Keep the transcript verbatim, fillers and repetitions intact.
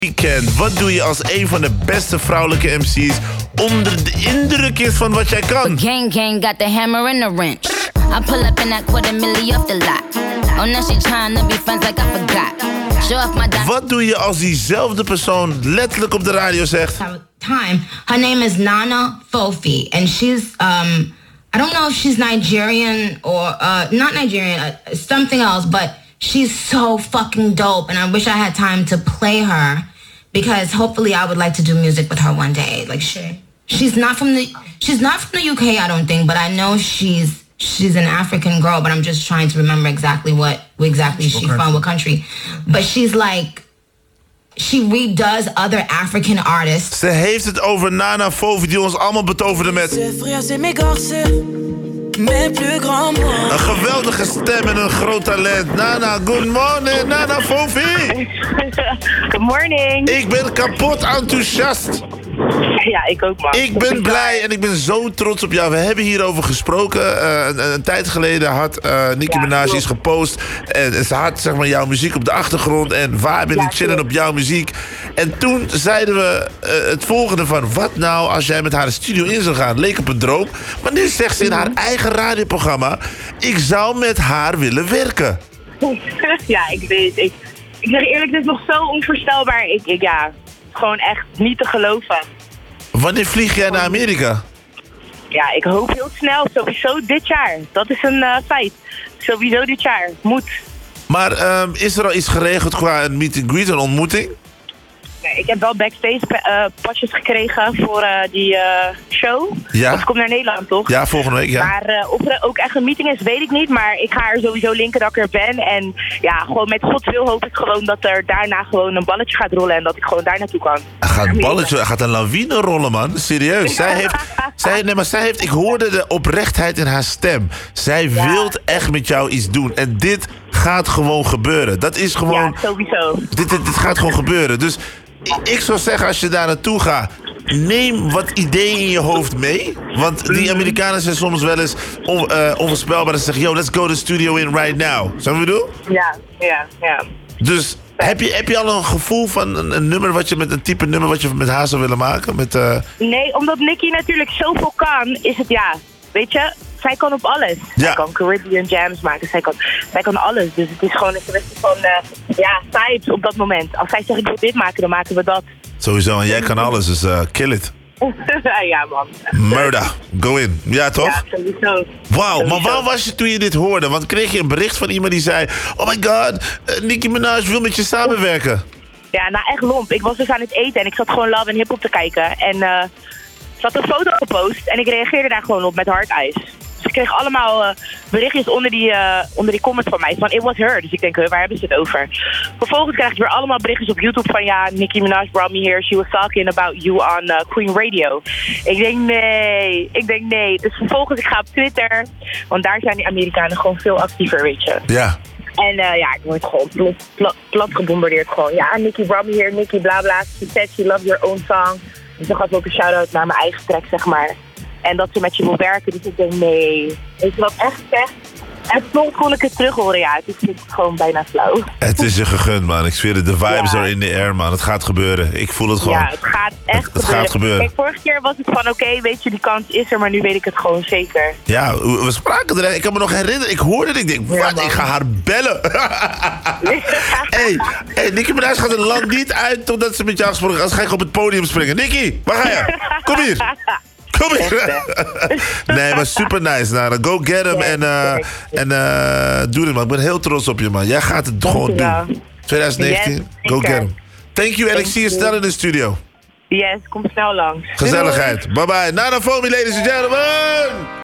Weekend. Wat doe je als een van de beste vrouwelijke M C's onder de indruk is van wat jij kan? Gang gang got the hammer and the wrench. I pull up in that quarter milli off the lot. Oh, now she trying be friends like I forgot. Show off my di- Wat doe je als diezelfde persoon letterlijk op de radio zegt? Time. Her name is Nana Fofi, and she's um I don't know if she's Nigerian or uh not Nigerian, uh, something else, but she's so fucking dope, and I wish I had time to play her because hopefully I would like to do music with her one day. Like she, she's not from the she's not from the U K, I don't think, but I know she's she's an African girl, but I'm just trying to remember exactly what exactly she's from, what country. But she's like, she redoes other African artists. Ze heeft het over Nana Fofi die ons allemaal betoverde met een geweldige stem en een groot talent. Nana, good morning, Nana Fofi. Good morning. Ik ben kapot enthousiast. Ja, ik ook, man. Ik ben blij en ik ben zo trots op jou. We hebben hierover gesproken. Uh, een, een tijd geleden had uh, Nicki Ja, Minaj klopt. iets gepost. En, en ze had zeg maar jouw muziek op de achtergrond. En waar ben Ja, ik chillen klopt. op jouw muziek? En toen zeiden we uh, het volgende van... Wat nou als jij met haar de studio in zou gaan? Leek op een droom. Maar nu zegt ze in haar eigen radioprogramma... Ik zou met haar willen werken. Ja, ik weet. Ik, ik zeg eerlijk, dit is nog zo onvoorstelbaar. Ik, ik, ja, gewoon echt niet te geloven. Wanneer vlieg jij naar Amerika? Ja, ik hoop heel snel. Sowieso dit jaar. Dat is een uh, feit. Sowieso dit jaar. Moet. Maar um, is er al iets geregeld qua een meet and greet, een ontmoeting? Nee, ik heb wel backstage uh, pasjes gekregen voor uh, die uh, show. Ja. Want ze komt naar Nederland, toch? Ja, volgende week, ja. Maar uh, of er ook echt een meeting is, weet ik niet. Maar ik ga er sowieso linken dat ik er ben. En ja, gewoon met Gods wil hoop ik gewoon dat er daarna gewoon een balletje gaat rollen. En dat ik gewoon daar naartoe kan. Hij gaat een balletje, hij gaat een lawine rollen, man. Serieus. Zij heeft, zij, nee, maar zij heeft, ik hoorde de oprechtheid in haar stem. Zij Ja. wil echt met jou iets doen. En dit gaat gewoon gebeuren. Dat is gewoon... Ja, sowieso. Dit, dit, dit gaat gewoon gebeuren. Dus ik, ik zou zeggen, als je daar naartoe gaat... Neem wat ideeën in je hoofd mee. Want die Amerikanen zijn soms wel eens on, uh, onvoorspelbaar. En ze zeggen, yo, let's go the studio in right now. Zou je bedoel? Ja, ja, ja. Dus heb je, heb je al een gevoel van een, een nummer wat je met een type nummer wat je met haar zou willen maken? Met, uh... Nee, omdat Nicki natuurlijk zoveel kan, is het ja. Weet je, zij kan op alles. Ja. Zij kan Caribbean jams maken, zij kan, zij kan alles. Dus het is gewoon een kwestie van, uh, ja, vibes op dat moment. Als zij zegt, ik wil dit maken, dan maken we dat. Sowieso, en jij kan alles, dus uh, kill it. Ja, man. Murder, go in. Ja, toch? Ja, sowieso. Wauw, maar Sowieso. waar was je toen je dit hoorde? Want kreeg je een bericht van iemand die zei... Oh my god, uh, Nicki Minaj wil met je samenwerken. Ja, nou echt lomp. Ik was dus aan het eten en ik zat gewoon Love en Hip-Hop te kijken. En uh, ze had een foto gepost en ik reageerde daar gewoon op met hard ijs. Dus ik kreeg allemaal uh, berichtjes onder die, uh, onder die comment van mij van it was her. Dus ik denk, uh, waar hebben ze het over? Vervolgens krijg ik weer allemaal berichtjes op YouTube van ja, Nicki Minaj brought me here. She was talking about you on uh, Queen Radio. Ik denk nee, ik denk nee. Dus vervolgens ik ga op Twitter, want daar zijn die Amerikanen gewoon veel actiever, weet je. Ja. En uh, ja, ik word gewoon plat, plat, plat gebombardeerd gewoon. Ja, Nicki brought me here, Nicki bla bla. She said she loves your own song. Dus dan gaf ik ook een shout-out naar mijn eigen track, zeg maar. En dat ze met je wil werken, dus ik denk nee. Weet je wat echt zegt? En toen kon ik het terug horen, ja. Het is gewoon bijna flauw. Het is je gegund, man. Ik zweer het, de vibes Ja. are in the air, man. Het gaat gebeuren. Ik voel het gewoon. Ja, het gaat echt Het- het gaat gebeuren. Kijk, vorige keer was het van oké, weet je, die kans is er, maar nu weet ik het gewoon zeker. Ja, we we spraken er. Ik kan me nog herinneren. Ik hoorde het. Ik denk, Ja, wat? man. Ik ga haar bellen. hey, hey, Nicki Minaj gaat het land niet uit totdat ze met jou gesproken heeft. Als ga ik op het podium springen. Nicki, waar ga je? Kom hier. Kom hier. Nee, maar super nice. Nou, go get hem en, uh, en uh, doe het, man. Ik ben heel trots op je, man. Jij gaat het gewoon Dankjewel. doen. twintig negentien, Yes, go zeker. get hem. Thank you en ik Thank zie je you. snel in de studio. Yes, kom snel langs. Gezelligheid. Bye bye. Nana Fomi, ladies and gentlemen.